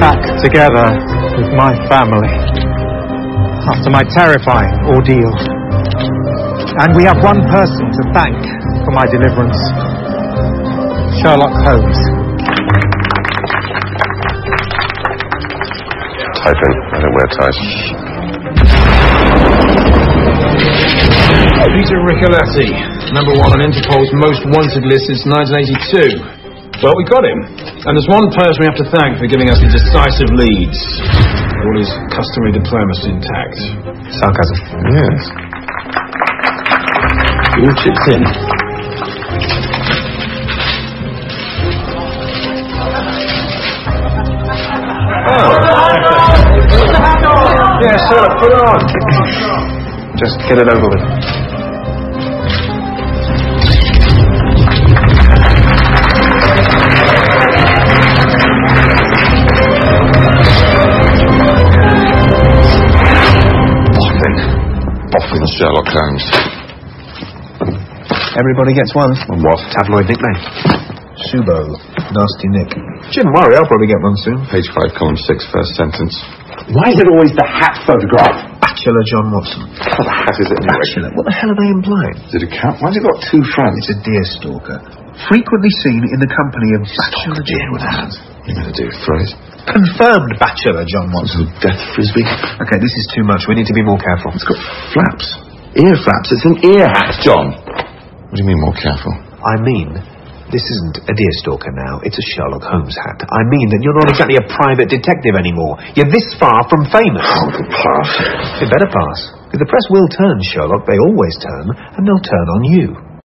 back together with my family after my terrifying ordeal. And we have one person to thank for my deliverance. Sherlock Holmes. Type in. I don't wear ties. Peter Ricoletti, number 1 on Interpol's most wanted list since 1982. Well, we got him. And there's one person we have to thank for giving us the decisive leads. All his customary diplomacy intact. Sarcasm. Yes. All chips in. Yeah, sir, put it on. Just get it over with. Boffin Sherlock Holmes. Everybody gets one. And what? Tabloid nickname. Subo. Nasty Nick. Shouldn't worry, I'll probably get one soon. Page 5, column 6, first sentence. Why is it always the hat photograph? Bachelor John Watson. What the hat is it anyway? Bachelor? What the hell are they implying? Is it a cat? Why's it got 2 fronts? It's a deer stalker. Frequently seen in the company of Bachelor John Watson. You better do phrase. Confirmed Bachelor John Watson. Death frisbee. Okay, this is too much. We need to be more careful. It's got flaps. Ear flaps. It's an ear hat, John. What do you mean more careful? I mean, this isn't a deer stalker now. It's a Sherlock Holmes hat. I mean that you're not exactly a private detective anymore. You're this far from famous. Oh, it'll pass. It better pass. If the press will turn, Sherlock, they always turn, and they'll turn on you.